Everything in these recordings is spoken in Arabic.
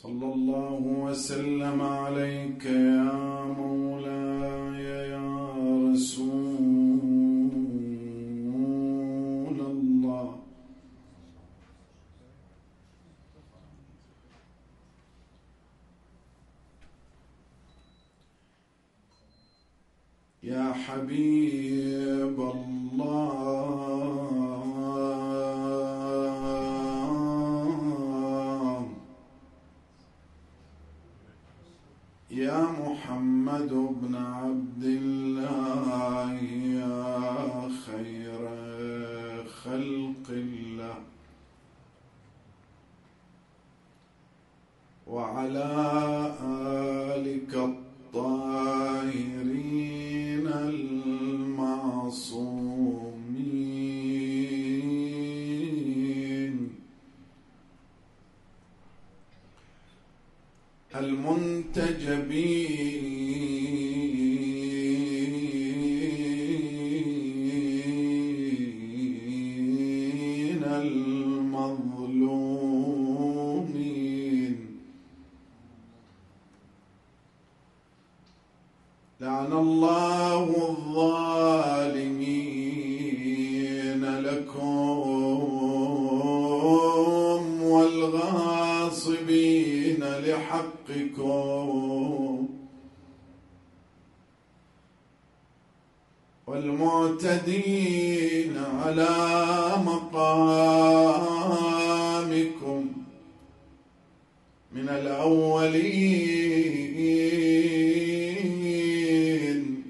صلى الله وسلم عليك يا مولاي يا رسول الله. يا حبيب الله يا محمد بن عبد الله يا خير خلق الله وعلى آلك الطاهرين المعصومين المنتجبين المظلومين. لعن الله الظالمين لكم والغاصبين لحقكم والمعتدين على مقامكم من الأولين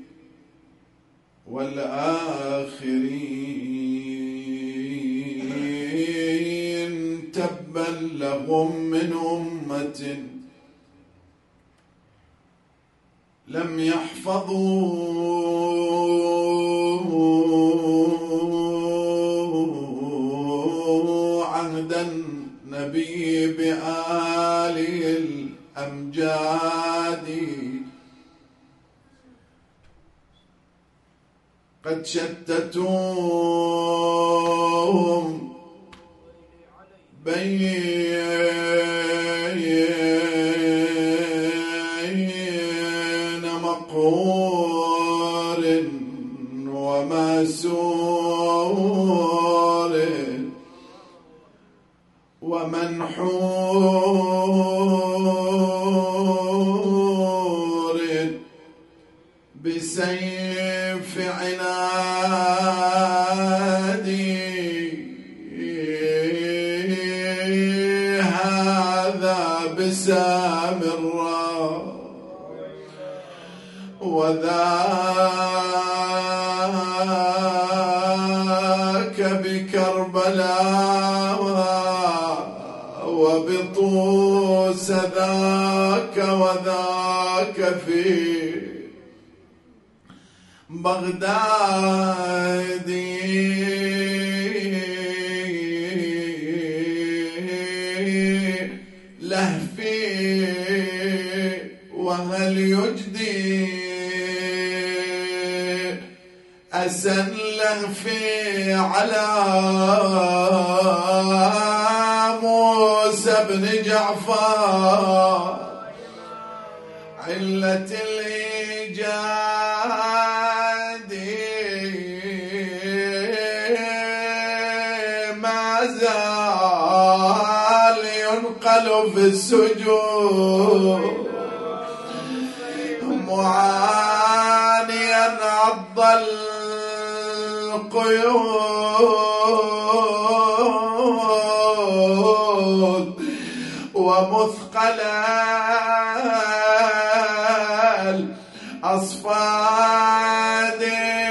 والآخرين. تبا لهم من أمة لم يحفظوا عهد النبي بآله الأمجاد. قد شتتوهم بين مقهور ومسور ومنحور بسيف عنادي. هذا بسامراء وذاك بكربلاء وبطوس ذاك وذاك في بغداد. لهفي وهل يجدي أسن لهفي على موسى بن جعفر علة الإيجاد. ما زال ينقل في السجود معانيا عض القيود ومثقلا الأصفاد.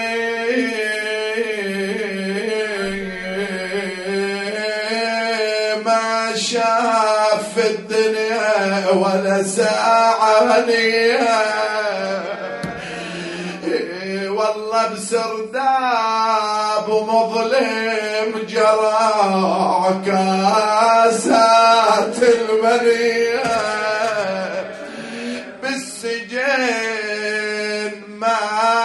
ما شاف في الدنيا ولا ساعة هنية والله بسرداب مظلم جرى عكاسات المنية. بالسجن ما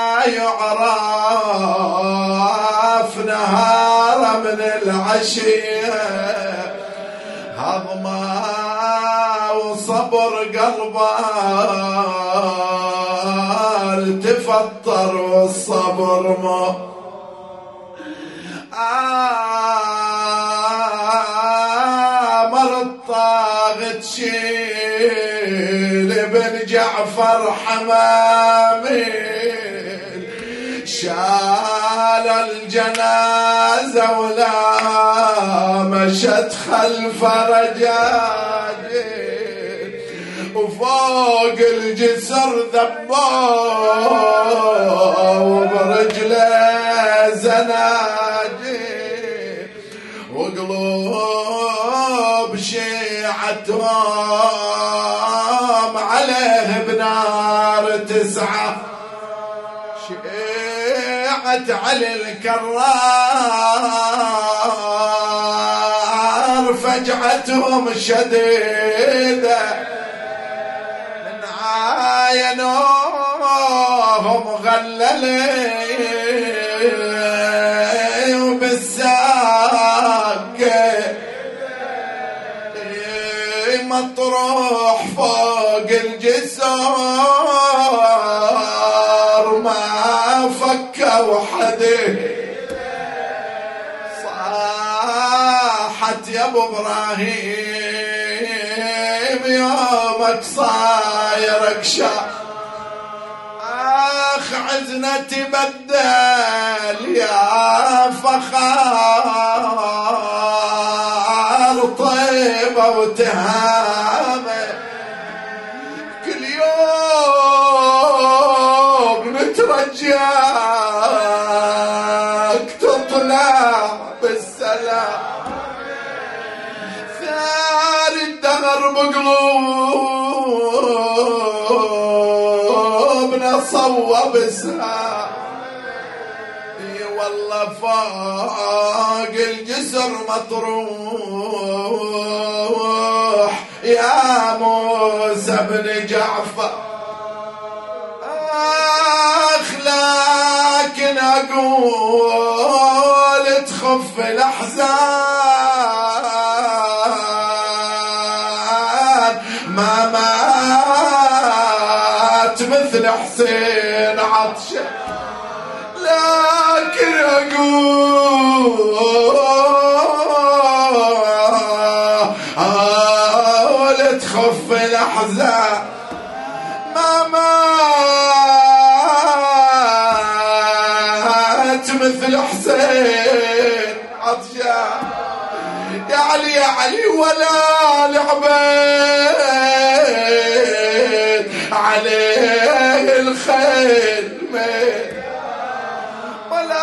يعرف نهار من العشية. هضمة البال تفطر والصبر ما مرض طاغت شيل ابن جعفر حمامي شال الجنازة ولا مشت خلف رجاجي وفوق الجسر ذبوه وبرجله زناجي وقلوب شيعتهم عليه بنار تسعة شيعت علي الكرار فجعتهم شديدة من عاينوهم غللي وبالساق مطروح فوق الجسر ما فكوا حده صاحت يا ابو ابراهيم يومك صايرك شا اخ عزنا تبدل يا فخار طيبة وتهامة كل يوم نترجاك تطلع بالسلام ثار الدهر بقلوبنا صوب سهام والله فوق الجسر مطروح يا موسى بن جعفر اخ لكن اقول تخف الاحزان ما مات مثل حسين عطشه لكن أقول تخف الأحزان ما مات مثل حسين عطشان يا علي يا علي ولا لعبت عليه الخيل ولا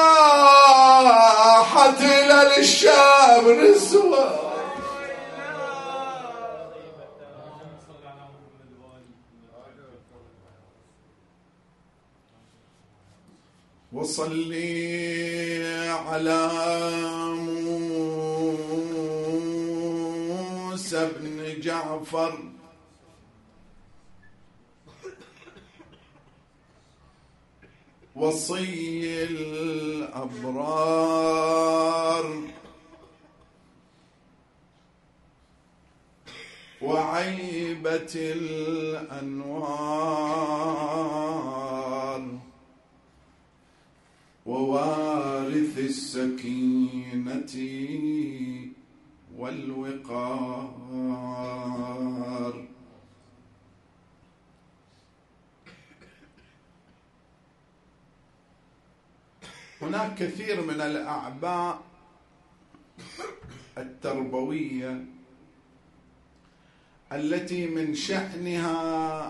راحت إلى الشام نسوة وصلي على موسى بن جعفر وصي الأبرار وعيبة الأنوار ووارث السكينة والوقار هناك كثير من الأعباء التربوية التي من شأنها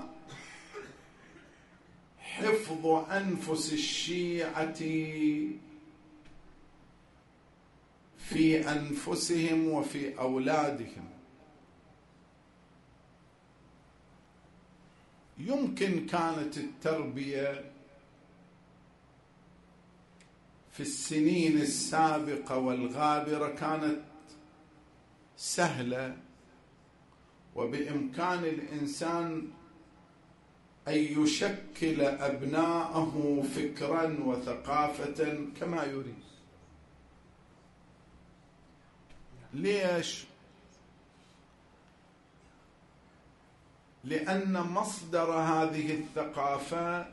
حفظ أنفس الشيعة في أنفسهم وفي أولادهم. يمكن كانت التربية في السنين السابقة والغابرة كانت سهلة، وبإمكان الإنسان أن يشكل أبناءه فكرا وثقافة كما يريد. ليش؟ لأن مصدر هذه الثقافة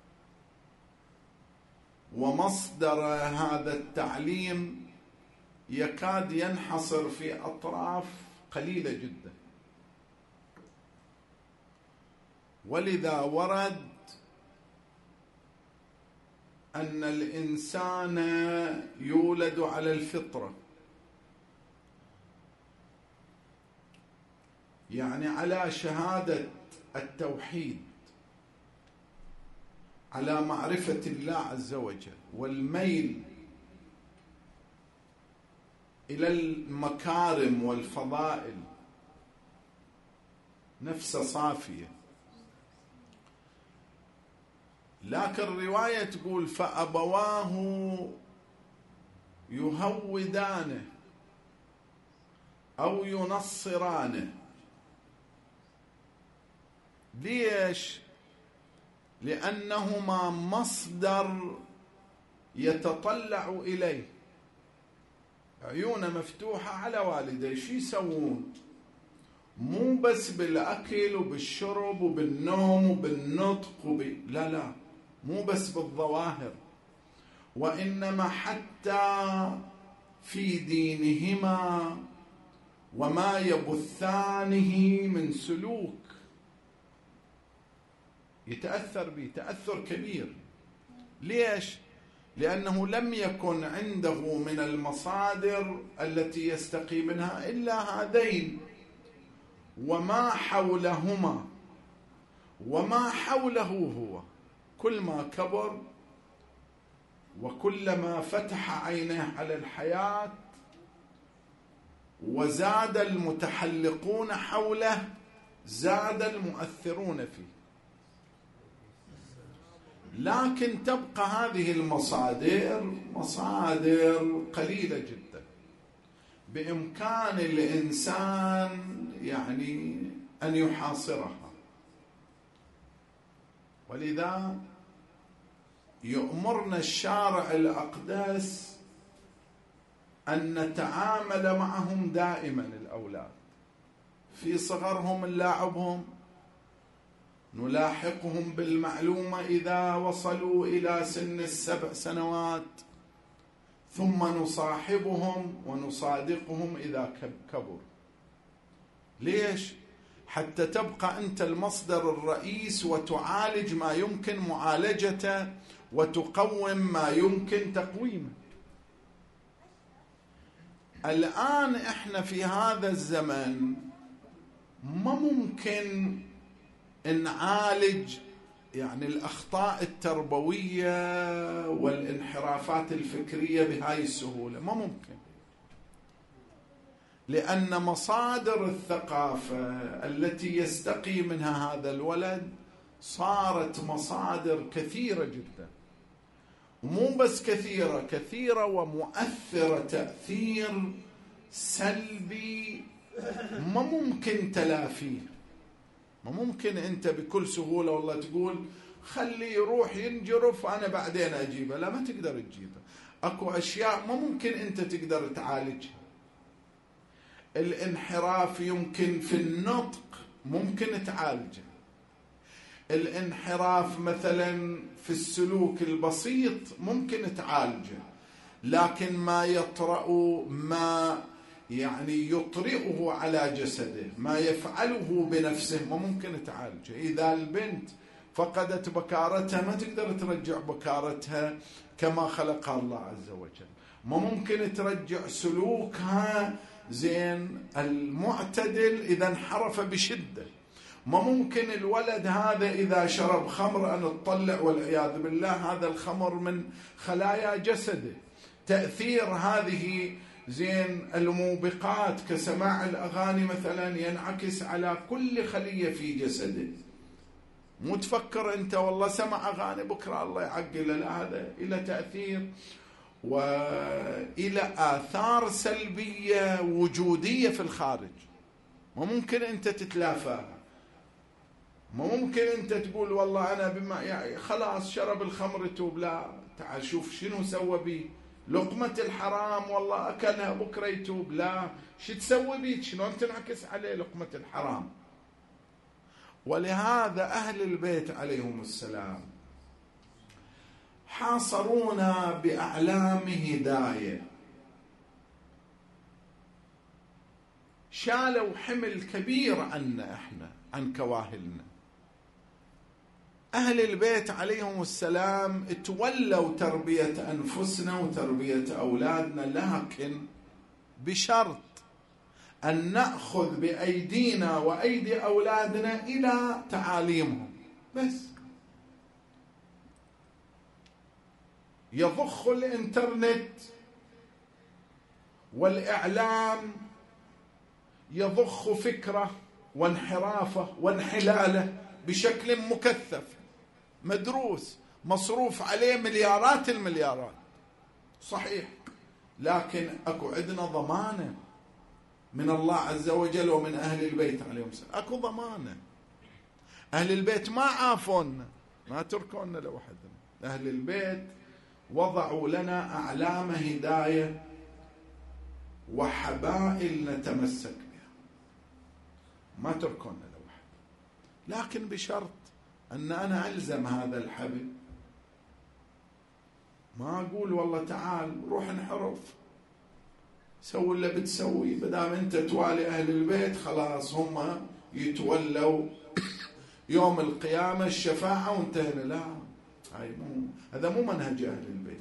ومصدر هذا التعليم يكاد ينحصر في أطراف قليلة جدا. ولذا ورد أن الإنسان يولد على الفطرة، يعني على شهادة التوحيد، على معرفة الله عز وجل، والميل إلى المكارم والفضائل، نفس صافية. لكن الرواية تقول فأبواه يهودانه أو ينصرانه. ليش؟ لأنهما مصدر يتطلع إليه، عيونه مفتوحة على والديه، شو يسوون؟ مو بس بالأكل وبالشرب وبالنوم وبالنطق لا، مو بس بالظواهر، وإنما حتى في دينهما وما يبثانه من سلوك يتأثر به تأثر كبير. ليش؟ لأنه لم يكن عنده من المصادر التي يستقي منها إلا هذين، وما حولهما وما حوله هو. كل ما كبر وكلما فتح عينه على الحياة وزاد المتحلقون حوله زاد المؤثرون فيه. لكن تبقى هذه المصادر مصادر قليلة جدا، بإمكان الإنسان يعني أن يحاصرها. ولذا يؤمرنا الشارع الأقدس أن نتعامل معهم دائما، الأولاد في صغرهم نلاعبهم، نلاحقهم بالمعلومة إذا وصلوا إلى سن 7 سنوات، ثم نصاحبهم ونصادقهم إذا كبر. ليش؟ حتى تبقى أنت المصدر الرئيس وتعالج ما يمكن معالجته وتقوم ما يمكن تقويمه. الآن إحنا في هذا الزمن ما ممكن نعالج يعني الأخطاء التربوية والانحرافات الفكرية بهاي السهولة، ما ممكن، لأن مصادر الثقافة التي يستقي منها هذا الولد صارت مصادر كثيرة جدا، ومو بس كثيرة ومؤثرة تأثير سلبي ما ممكن تلافيه. ما ممكن أنت بكل سهولة والله تقول خليه يروح ينجرف وأنا بعدين أجيبه، لا، ما تقدر تجيبه. أكو أشياء ما ممكن أنت تقدر تعالجها. الانحراف يمكن في النطق ممكن تعالجه، الانحراف مثلا في السلوك البسيط ممكن تعالجه، لكن ما يطرأ ما يعني يطرئه على جسده، ما يفعله بنفسه ما ممكن تعالجه. إذا البنت فقدت بكارتها ما تقدر ترجع بكارتها كما خلقها الله عز وجل، ما ممكن ترجع سلوكها زين المعتدل إذا انحرف بشدة، ما ممكن الولد هذا إذا شرب خمر أن تطلع والعياذ بالله هذا الخمر من خلايا جسده. تأثير هذه زين الموبقات كسماع الأغاني مثلا ينعكس على كل خلية في جسده. مو تفكر أنت والله سمع أغاني بكرة الله يعقل، لا، هذا إلى تأثير وإلى آثار سلبية وجودية في الخارج، ما ممكن أنت تتلافاها. ما ممكن أنت تقول والله أنا بما يعني خلاص شرب الخمر توب، لا، تعال شوف شنو سوى بي، لقمة الحرام والله أكلها بكرة يتوب، لا، شو تسوي بيك، شلون تنعكس عليه لقمة الحرام. ولهذا أهل البيت عليهم السلام حاصرونا بأعلام هداية، شالوا حمل كبير عنا احنا عن كواهلنا. أهل البيت عليهم السلام تولوا تربية أنفسنا وتربية أولادنا، لكن بشرط أن نأخذ بأيدينا وأيدي أولادنا إلى تعاليمهم بس. يضخ الإنترنت والإعلام يضخ فكرة وانحرافه وانحلاله بشكل مكثف مدروس مصروف عليه مليارات المليارات، صحيح، لكن أكو عندنا ضمانة من الله عز وجل ومن أهل البيت عليهم السلام، أكو ضمانة. أهل البيت ما عافونا، ما تركونا لوحدنا. أهل البيت وضعوا لنا أعلام هداية وحبائل نتمسك بها، ما تركونا لوحدنا، لكن بشرط أن أنا ألزم هذا الحبل. ما أقول والله تعال روح انحرف، سوي اللي بتسوي، بدام أنت توالي أهل البيت خلاص هم يتولوا يوم القيامة الشفاعة وانتهينا. لا، هذا مو منهج أهل البيت،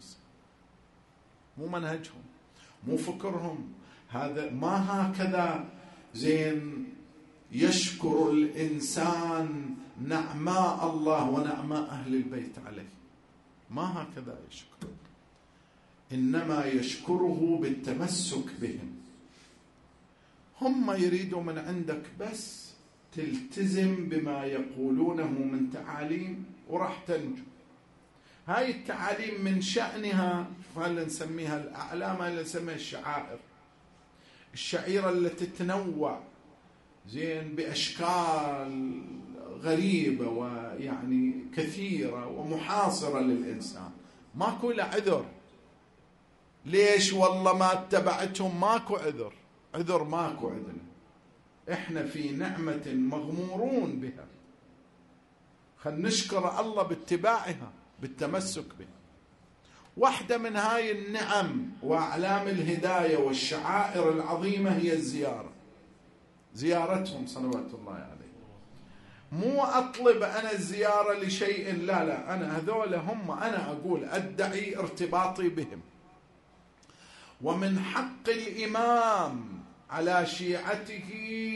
مو منهجهم، مو فكرهم، هذا ما هكذا. زين يشكر الإنسان نعماء الله ونعماء أهل البيت عليه، ما هكذا يشكر، إنما يشكره بالتمسك بهم. هم يريدوا من عندك بس تلتزم بما يقولونه من تعاليم وراح تنجو. هاي التعاليم من شأنها اللي نسميها الأعلام، اللي نسميها الشعائر، الشعيرة التي تتنوع زين بأشكال غريبة ويعني كثيرة ومحاصرة للإنسان، ماكو له عذر. ليش؟ والله ما اتبعتهم، ماكو عذر، عذر ماكو عندنا، احنا في نعمة مغمورون بها، خل نشكر الله باتباعها بالتمسك بها. واحدة من هاي النعم وأعلام الهداية والشعائر العظيمة هي الزيارة، زيارتهم صلوات الله عليه. مو أطلب أنا الزيارة لشيء، لا لا، أنا هذول هم، أنا أقول أدعي ارتباطي بهم. ومن حق الإمام على شيعته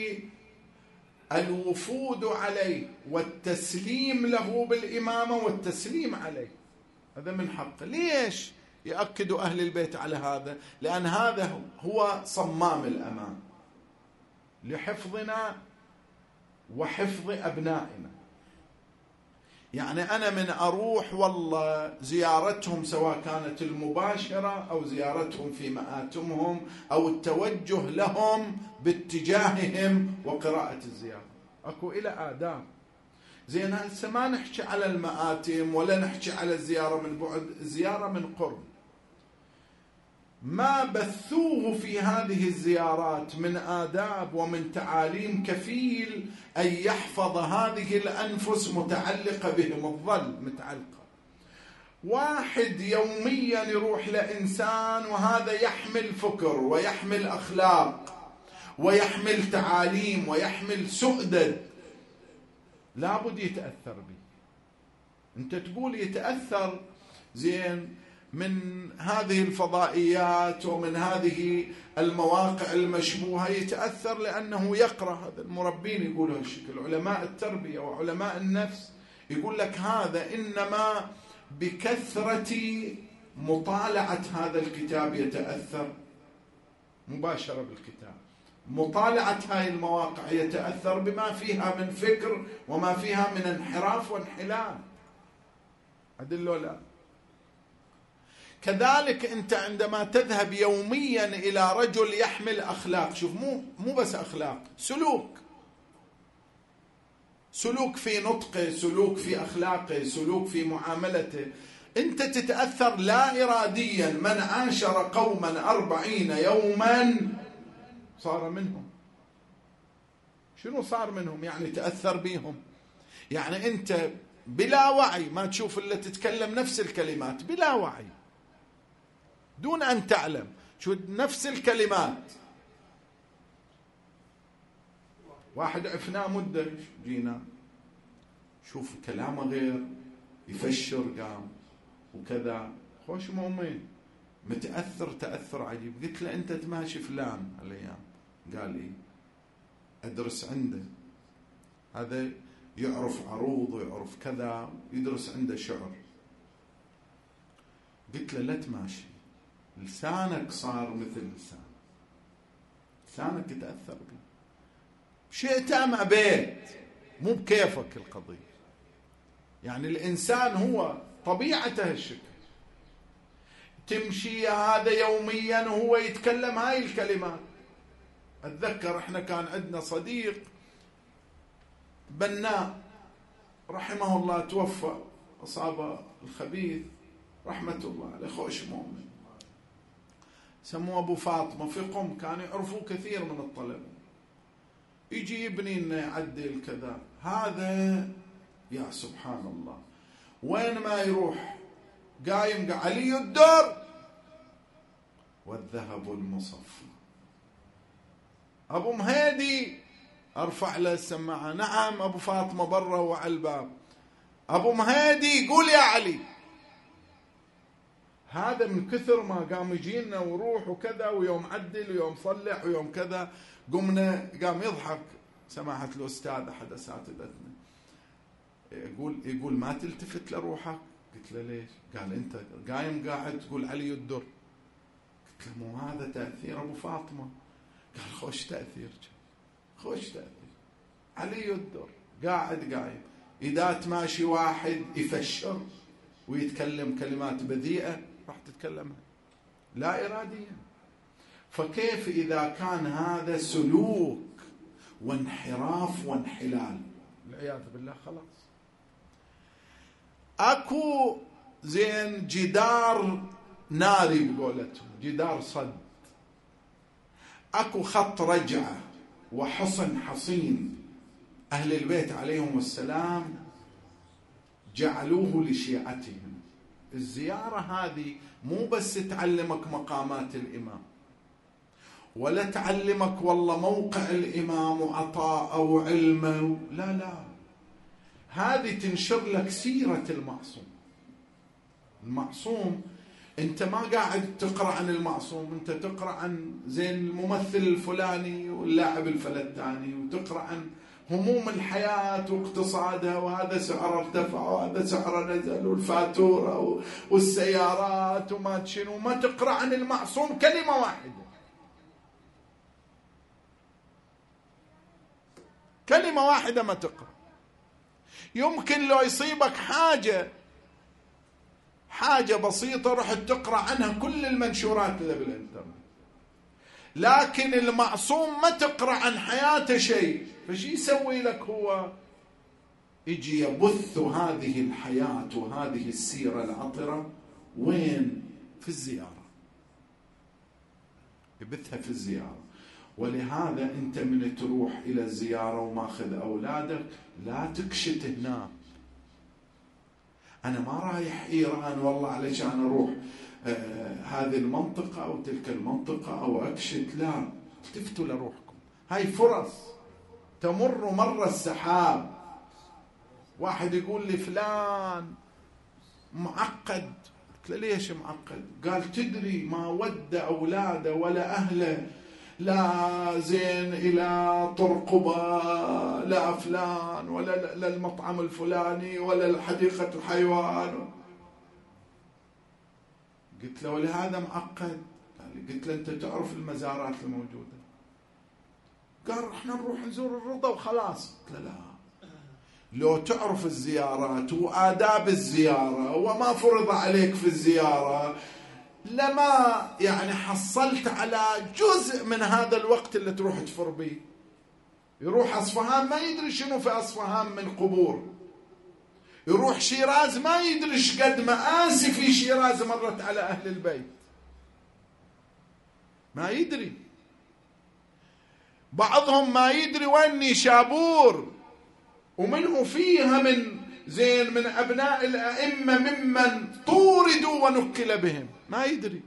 الوفود عليه والتسليم له بالإمامة والتسليم عليه، هذا من حقه. ليش يأكدوا أهل البيت على هذا؟ لأن هذا هو صمام الأمان لحفظنا وحفظ أبنائنا. يعني أنا من أروح والله زيارتهم، سواء كانت المباشرة أو زيارتهم في مآتمهم أو التوجه لهم باتجاههم وقراءة الزيارة، أكو إلى آداب. زين هسه ما نحكي على المآتم ولا نحكي على الزيارة من بعد، الزيارة من قرب. ما بثوه في هذه الزيارات من آداب ومن تعاليم كفيل أن يحفظ هذه الأنفس متعلقة بهم، الظل متعلقة. واحد يوميا يروح لإنسان وهذا يحمل فكر ويحمل أخلاق ويحمل تعاليم ويحمل سؤدد، لابد يتأثر به. أنت تقول يتأثر زين من هذه الفضائيات ومن هذه المواقع المشبوهة، يتأثر لأنه يقرأ. هذا المربين يقولوا هالشكل، علماء التربية وعلماء النفس يقول لك هذا إنما بكثرة مطالعة هذا الكتاب يتأثر مباشرة بالكتاب، مطالعة هاي المواقع يتأثر بما فيها من فكر وما فيها من انحراف وانحلال. أدلوا لا. كذلك أنت عندما تذهب يوميا إلى رجل يحمل أخلاق، شوف مو بس أخلاق، سلوك في نطقه، سلوك في أخلاقه، سلوك في معاملته، أنت تتأثر لا إراديا. من عاشر قوما 40 يوما صار منهم. شنو صار منهم؟ يعني تأثر بيهم. يعني أنت بلا وعي ما تشوف إلا تتكلم نفس الكلمات بلا وعي دون أن تعلم، شو نفس الكلمات. واحد عفناه مدة جينا شوف كلامه غير، يفشر قام وكذا، خوش مؤمن متأثر تأثر عجيب. قلت له أنت تماشي فلان الأيام؟ قال لي أدرس عنده، هذا يعرف عروض ويعرف كذا، يدرس عنده شعر. قلت له لا تماشي، لسانك صار مثل لسانك يتأثر به، شئت أم أبيت، مو بكيفك القضية. يعني الإنسان هو طبيعته الشكل، تمشي هذا يوميا وهو يتكلم هاي الكلمات. أتذكر إحنا كان عندنا صديق بناء رحمه الله توفى، أصابه الخبيث رحمة الله عليه، خوش مؤمن، سموه أبو فاطمة، في قم كانوا يعرفوا كثير من الطلبة، يجي يبني لنا يعدل كذا. هذا يا سبحان الله وين ما يروح قايم علي الدر والذهب المصفى. أبو مهيدي أرفع له السماعة، نعم أبو فاطمة برا وعلى الباب، أبو مهيدي قول يا علي. هذا من كثر ما قام يجينا وروح وكذا، ويوم عدل ويوم صلح ويوم كذا. قمنا قام يضحك سماحة الأستاذ أحد أساتذتنا، يقول ما تلتفت لروحك؟ قلت له ليش؟ قال أنت قايم قاعد تقول علي الدر. قلت له مو هذا تأثير أبو فاطمة؟ قال خوش تأثير، خوش تأثير علي الدر، قاعد قايم. إذا تماشي واحد يفشر ويتكلم كلمات بذيئة راح تتكلمها لا إراديا. فكيف إذا كان هذا سلوك وانحراف وانحلال والعياذ بالله؟ خلاص أكو زين جدار ناري بقولتهم، جدار صد، أكو خط رجعة وحصن حصين أهل البيت عليهم السلام جعلوه لشيعتهم. الزيارة هذه مو بس تعلمك مقامات الإمام، ولا تعلمك والله موقع الإمام وعطاءه وعلمه، لا لا، هذه تنشر لك سيرة المعصوم. المعصوم انت ما قاعد تقرأ عن المعصوم، انت تقرأ عن زين الممثل الفلاني واللاعب الفلتاني، وتقرأ عن هموم الحياة واقتصادها، وهذا سعره ارتفع وهذا سعره نزل، والفاتورة والسيارات وما تشنو. ما تقرأ عن المعصوم كلمة واحدة، كلمة واحدة ما تقرأ. يمكن لو يصيبك حاجة بسيطة رحت تقرأ عنها كل المنشورات اللي بالإنترنت، لكن المعصوم ما تقرأ عن حياته شيء. فشي يسوي لك هو؟ يجي يبث هذه الحياة وهذه السيرة العطرة وين؟ في الزيارة، يبثها في الزيارة. ولهذا أنت من تروح إلى الزيارة وماخذ أولادك لا تكشت هناك. أنا ما رايح إيران والله علشان أروح هذه المنطقة أو تلك المنطقة أو أكشت، لا، التفتوا لروحكم. هاي فرص تمر مر السحاب. واحد يقول لي فلان معقد، قلت له ليش معقد؟ قال تدري ما ود أولاده ولا أهله لا زين إلى طرقبة لا فلان ولا للمطعم الفلاني ولا لحديقة الحيوان. قلت له ولهذا معقد؟ قلت له أنت تعرف المزارات الموجودة؟ قال احنا نروح نزور الرضا وخلاص. قلت له لا، لو تعرف الزيارات وآداب الزيارة وما فرض عليك في الزيارة لما يعني حصلت على جزء من هذا الوقت اللي تروح تفر به. يروح أصفهان ما يدري شنو في أصفهان من قبور، يروح شيراز ما يدري قد مآسي في شيراز مرت على أهل البيت، ما يدري. بعضهم ما يدري وين نيشابور ومنه فيها من أبناء الأئمة ممن طوردوا ونكل بهم، ما يدري.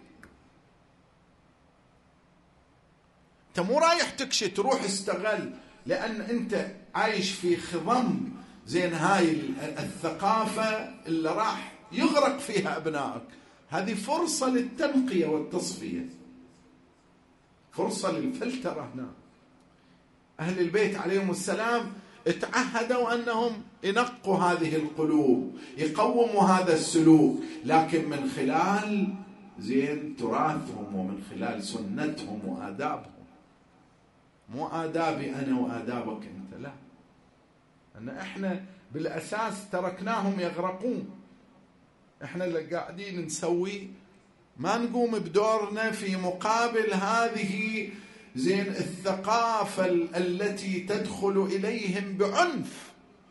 أنت مو رايح تكشي، تروح استغل، لأن أنت عايش في خضم هاي الثقافة اللي راح يغرق فيها أبنائك. هذه فرصة للتنقية والتصفية، فرصة للفلترة. هنا أهل البيت عليهم السلام اتعهدوا أنهم ينقوا هذه القلوب، يقوموا هذا السلوك، لكن من خلال تراثهم ومن خلال سنتهم وآدابهم، مو آدابي أنا وآدابك أنت، لا. أن إحنا بالأساس تركناهم يغرقون، إحنا اللي قاعدين نسوي ما نقوم بدورنا في مقابل هذه الثقافة التي تدخل إليهم بعنف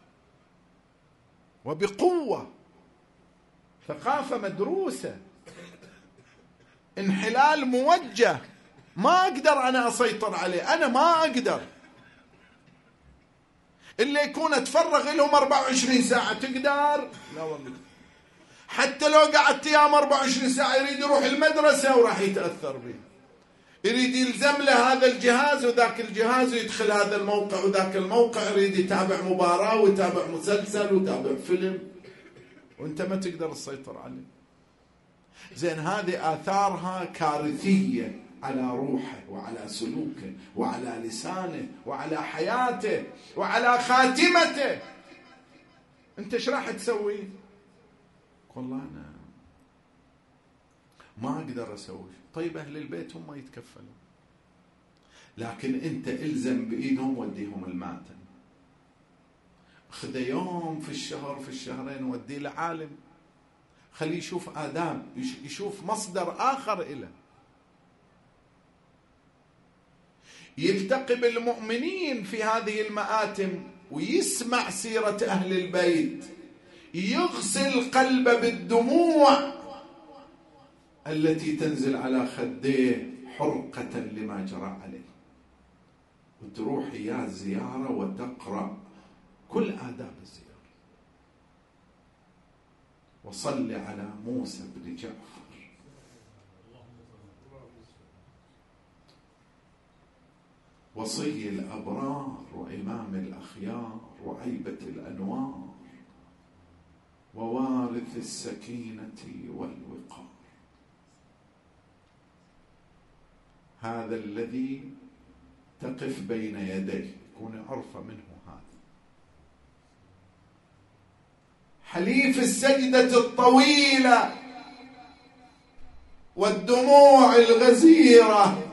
وبقوة، ثقافة مدروسة، انحلال موجه، ما أقدر أنا أسيطر عليه، أنا ما أقدر. اللي يكون أتفرغ لهم 24 ساعة تقدر؟ لا والله. حتى لو قعدت أيام 24 ساعة يريد يروح المدرسة وراح يتأثر به، يريد يلزم له هذا الجهاز وذاك الجهاز، ويدخل هذا الموقع وذاك الموقع، يريد يتابع مباراة ويتابع مسلسل ويتابع فيلم، وانت ما تقدر تسيطر عليه. هذه آثارها كارثية على روحه وعلى سلوكه وعلى لسانه وعلى حياته وعلى خاتمته. انت ايش راح تسوي؟ والله أنا ما أقدر أسوي. طيب أهل البيت هم يتكفلوا، لكن أنت إلزم بإيدهم وديهم الماتم، خذ يوم في الشهر في الشهرين وديه لعالم، خليه يشوف آداب، يشوف مصدر آخر إله، يلتقي بالمؤمنين في هذه المآتم ويسمع سيرة أهل البيت، يغسل قلبه بالدموع التي تنزل على خديه حرقة لما جرى عليه، وتروح إياه زيارة وتقرأ كل آداب الزيارة. وصل على موسى بن جعفر وصي الأبرار وإمام الأخيار وعيبة الأنوار ووارث السكينة والوقار، هذا الذي تقف بين يديه، يكون عرف منه هذا حليف السجدة الطويلة والدموع الغزيرة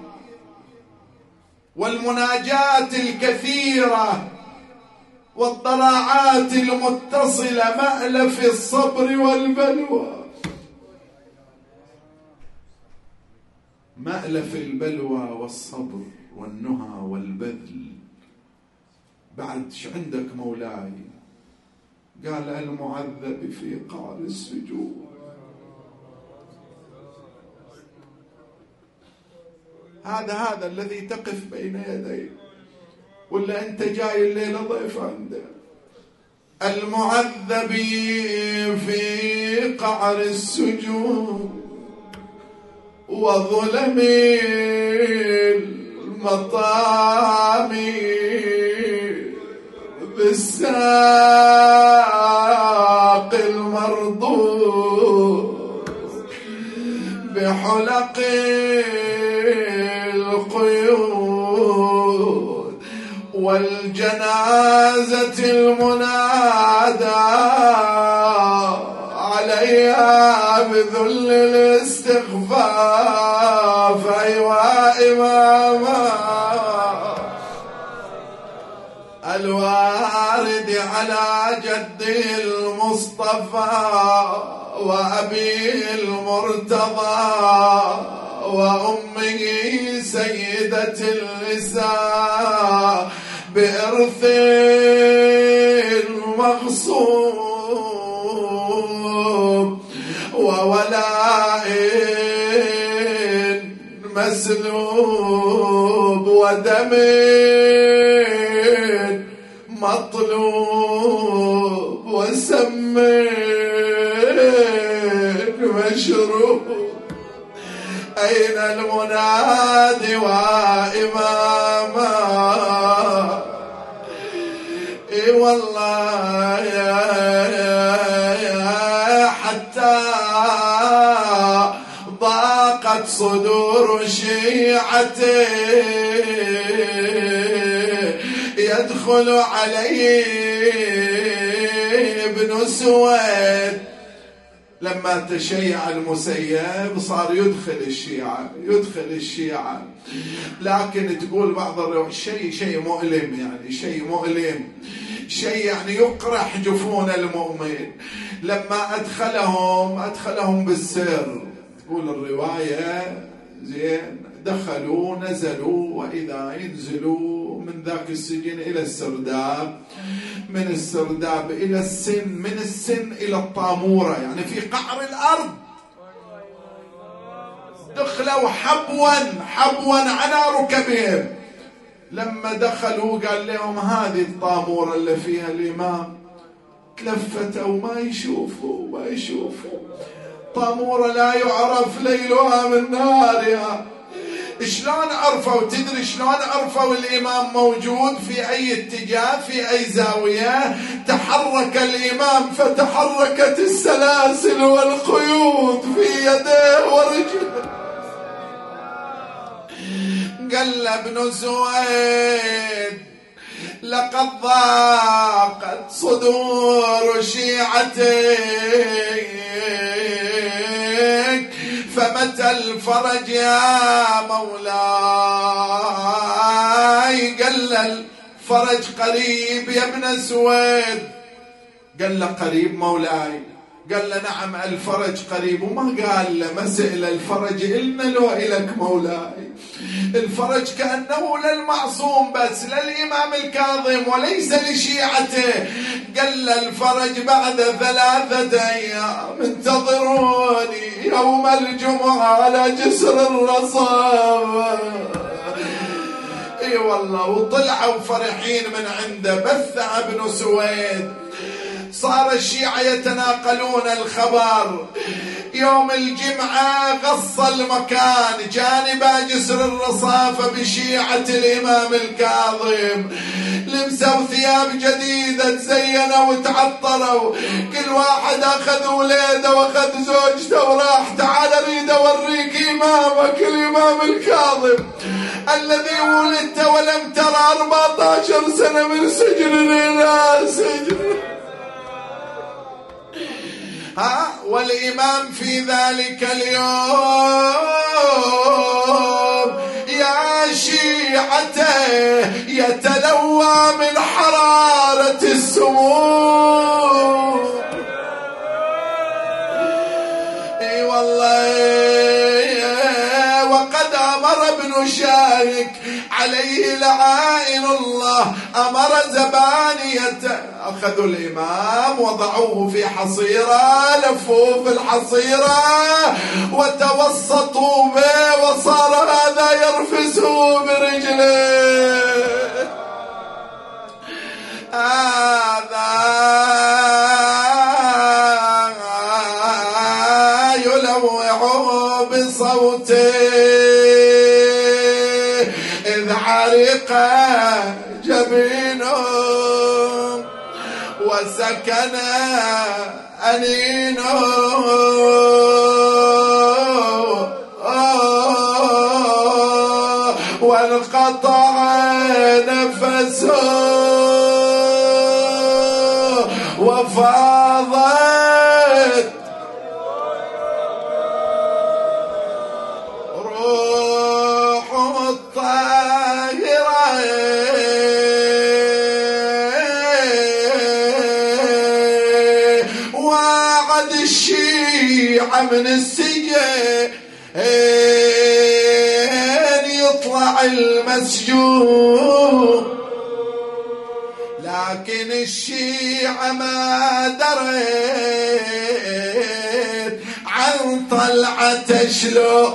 والمناجات الكثيرة والضراعات المتصلة، مألف الصبر والبلوى، مألف البلوى والصبر والنهى والبذل. بعد شو عندك مولاي؟ قال المعذب في قعر السجود. هذا الذي تقف بين يديه، ولا أنت جاي الليلة ضيف عنده؟ المعذب في قعر السجود وظلم المطام بالساق المرضود بحلق القيود والجنازة المنادى عليها بذل الاستخفاف. أيوا إماما الوارد على جدي المصطفى وأبيه المرتضى وأمه سيدة النساء بإرث مغصوب وولاء مسلوب ودم القلوب وسمن مشروب. أين المنادي وإماما؟ إي والله يا حتى ضاقت صدور شيعته يدخل عليه ابن سويد. لما تشيع المسيب صار يدخل الشيعة. لكن تقول بعض الروايات شيء مؤلم، يعني شيء مؤلم، شيء يعني يقرح جفون المؤمن. لما أدخلهم بالسر، تقول الرواية زين دخلوا نزلوا، وإذا ينزلوا من ذاك السجن إلى السرداب، من السرداب إلى السن، من السن إلى الطامورة، يعني في قعر الأرض. دخلوا حبوا على ركبهم. لما دخلوا قال لهم هذه الطامورة اللي فيها الإمام. تلفتوا ما يشوفوا طامورة لا يعرف ليلها من نهارها. شلون عرفوا؟ تدري شلون عرفوا الإمام موجود في أي اتجاه، في أي زاوية؟ تحرك الإمام فتحركت السلاسل والقيود في يديه ورجله. قال ابن سويد لقد ضاقت صدور شيعتك، فمتى الفرج يا مولاي؟ قال الفرج قريب يا ابن سويد. قال له قريب مولاي؟ قال له نعم الفرج قريب. وما قال له ما سئل الفرج إلنا لو إلك مولاي. الفرج كأنه للمعصوم بس، للإمام الكاظم وليس لشيعته. قال له الفرج بعد 3 أيام انتظروني يوم الجمعة على جسر الرصاف. اي والله. وطلعوا فرحين من عنده. بث ابن سويد. صار الشيعة يتناقلون الخبر. يوم الجمعة غص المكان جانب جسر الرصافة بشيعة الإمام الكاظم. لبسوا ثياب جديدة، تزينوا وتعطروا، كل واحد أخذ وليده وأخذ زوجته وراح. تعال أريد أوريك إمامك الإمام الكاظم الذي ولدت ولم ترى 14 سنة من سجن إلى سجن. والإمام في ذلك اليوم يا شيعته يتلوى من حرارة السموم. اي والله. وقد أمر ابن شاهك عليه لعائن الله، أمر زبانية، أخذوا الإمام وضعوه في حصيرة، لفوه في الحصيرة وتوسطوا به، وصار هذا يرفسه برجله، هذا يلوع بصوته إذ عرق جبينه وسكن أنينه، وانقطع نفسه وفاضت روح الطاهرة. وعد الشيعة من السجن يطلع المسجون، لكن الشيعة ما دريت عن طلعة شلو،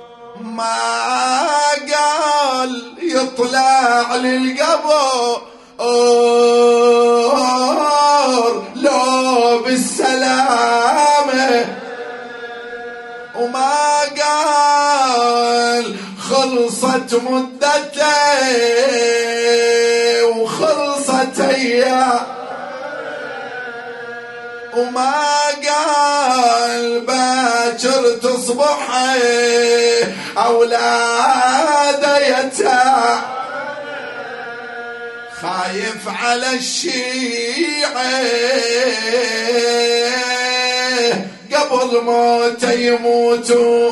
ما قال يطلع للقبو لو بالسلامة، وما قال خلصت مدته وخلصت اياه، وما قال باكر تصبح أولاده يتام. خايف على الشيعة قبل موته يموتوا،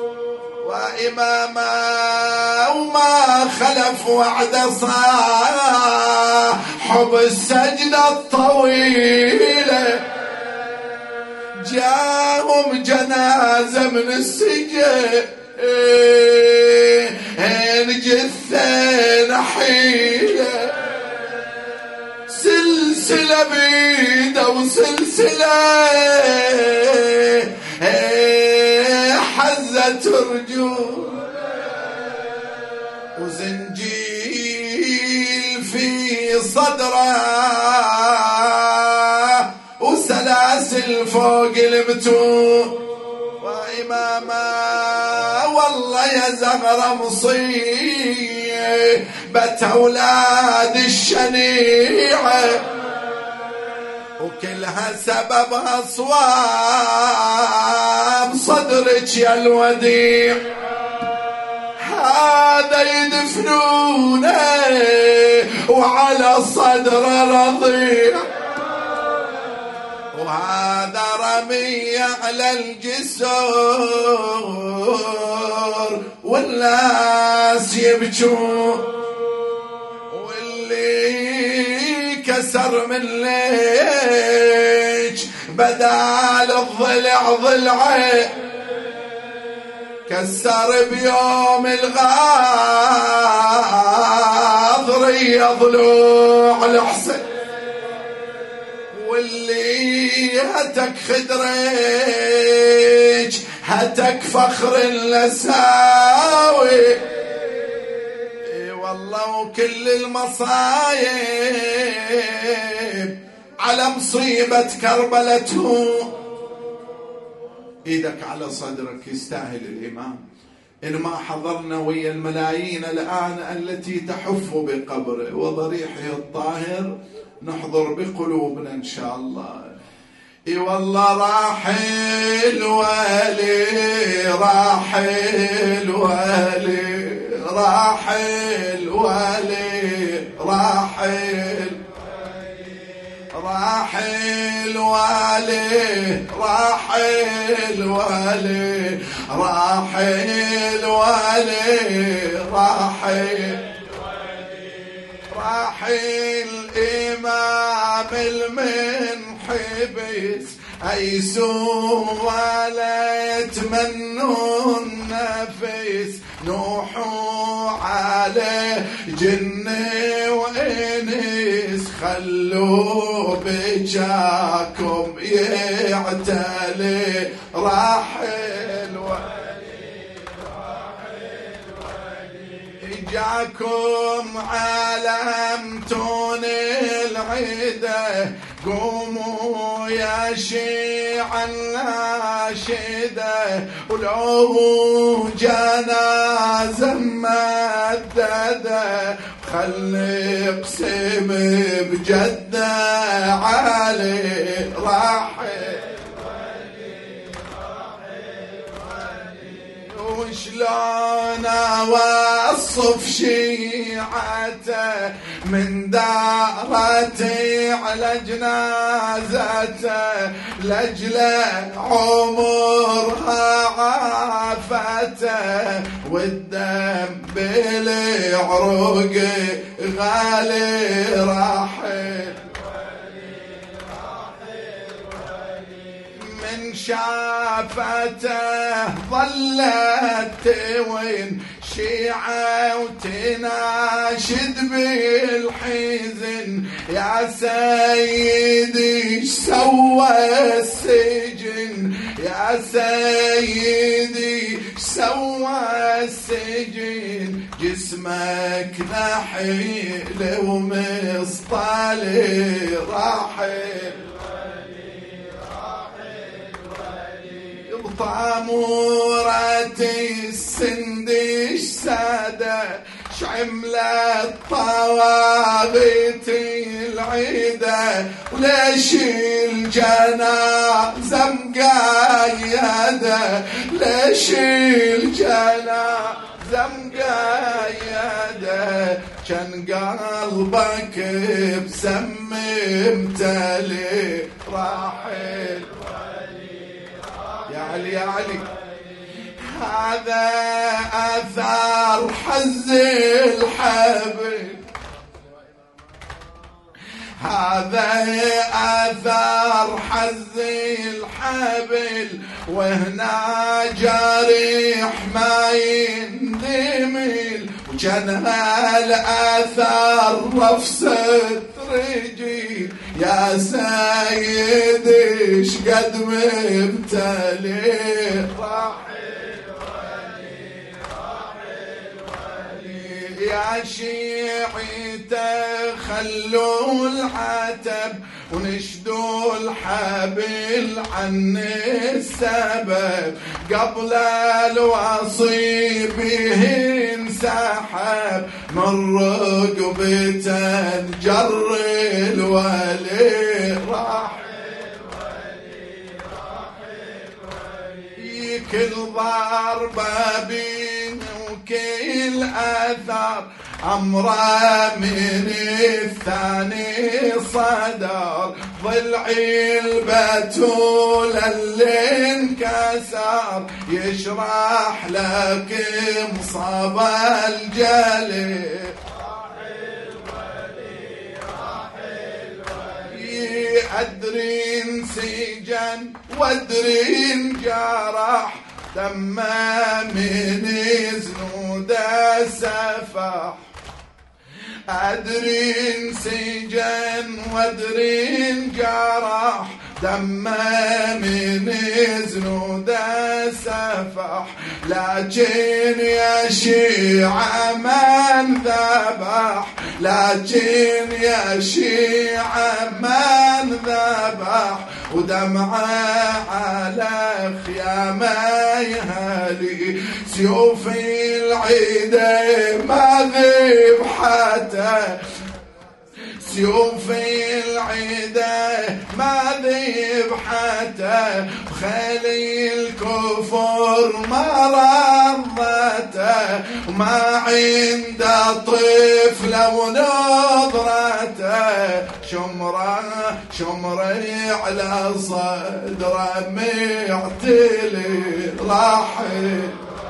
وإماما وما خلف وعد صاحب السجدة الطويلة. جاهم جنازة من السجن جثة نحيلة، سلسلة بيده وسلسلة حزت رجول، وزنجيل في صدره وسلاسل فوق المتون. وإماما والله يا زغرة مصيبة أولاد الشنيعة، وكلها سببها صواب صدرك يا الوديع. هذا يدفنونه وعلى صدر رضيع، وهذا رمي على الجسور والناس يبكون، واللي كسر من ليج بدال الضلع ضلعه، كسر بيوم الغاضري ضلوع الحسن، واللي هتك خدرج هتك فخر اللساوي. والله وكل المصايب على مصيبة كربلته. ايدك على صدرك، يستاهل الإمام. إن ما حضرنا ويا الملايين الآن التي تحف بقبره وضريحه الطاهر، نحضر بقلوبنا إن شاء الله. اي والله راحل والي، راحل والي، راحل والي، راحل، راحل والي، راحل والي، راحل والي، راحل، راحل إمام المنحبس أيسوا ولا يتمنوا النفس، نوحوا على جن وإنس، خلوا بجاكم يعتلي. راحل جاكم علمتون العيدة، قوموا يا شيعا الناشدة، ولو جنازة مددة، خلي اقسم بجدة علي. راحل وشلون اوصف شيعته، من دارتي على جنازته، لاجله عمرها عافته، والدم بالعروق غالي. راحل من شافته ظلت توين شيعة وتناشد بالحزن، يا سيدي ايش سوى السجن، يا سيدي ايش سوى السجن، جسمك نحيل ومسطالي راحل بطامورة السندش سادة شعملت طواغيت العيدة وليش الجنازة مقايدة ليش الجنازة مقايدة كان قلبك بسممتلي راحل يا علي يا علي هذا أثار حز الحبل هذا أثار حز الحبل وهنا جريح ما يندمل وكان هالأثار رفسة رجي يا سيدي شقد مبتلي يا شيعي خلوا العتب ونشدوا الحبل عن السبب قبل الوصي به انسحب من رقبته جر الولي كل ضربة بين وكل أثر أمره من الثاني صدر ضلعي البتول اللي انكسر يشرح لك مصاب الجلي أدري انسجن وأدري انجرح دم من زنود سفح أدري انسجن وأدري انجرح دم من زنود سفح لكن يا شيعة من ذبح لكن يا شيعة من ذبح ودمعه على خيامه يهلي سيوفي العيدة ما ذبحته سيوفي العيدة ما ذبحته بخيلي الكفر ما رضته وما عنده طفل ونظرته شمري على صدره معتلي راحل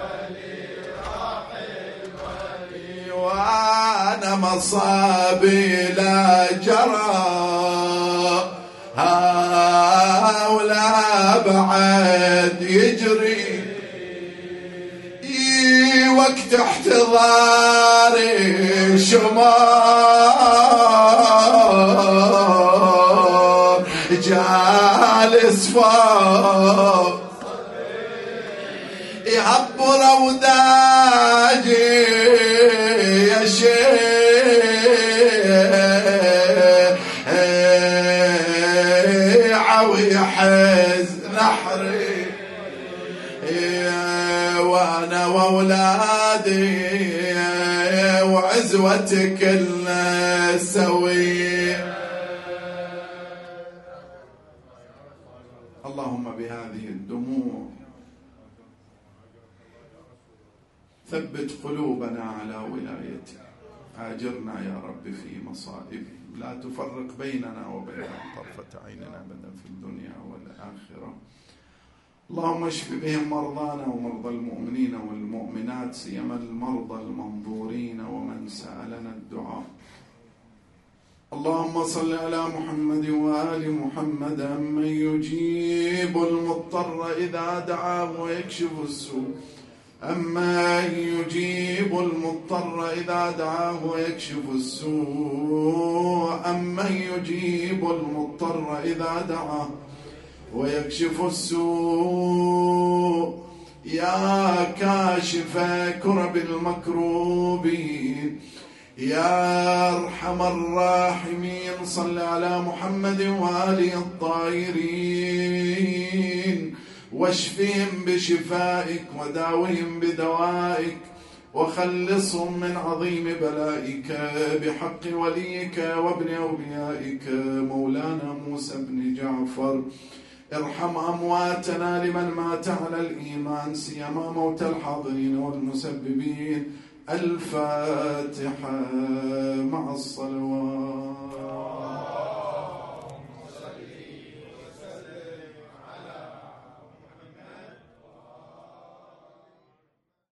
وانا مصابي لا جرى ولا بعد يجري وقت احتضاري شمار جالس فوق يهبر وداجي يا شيعة ويحز نحري وانا واولادي وعزوتك كلنا سويه. اللهم بهذه الدموع ثبت قلوبنا على ولايتك آجرنا يا رب في مصائبهم لا تفرق بيننا وبينهم طرفة عيننا أبدا في الدنيا والآخرة. اللهم اشف بهم مرضانا ومرضى المؤمنين والمؤمنات سيما المرضى المنظورين ومن سألنا الدعاء. اللهم صل على محمد وآل محمد من يجيب المضطر إذا دعاه ويكشف السوء أما يجيب المضطر إذا دعاه ويكشف السوء أما يجيب المضطر إذا دعاه ويكشف السوء يا كاشف كرب المكروبين، يا أرحم الراحمين، صل على محمد وآله الطاهرين، واشفهم بشفائك وداوهم بدوائك، وخلصهم من عظيم بلائك بحق وليك وابن أوليائك مولانا موسى بن جعفر. ارحم أمواتنا لمن مات على الإيمان، سيما موتى الحاضرين والمسببين. الفاتحة مع الصلوات.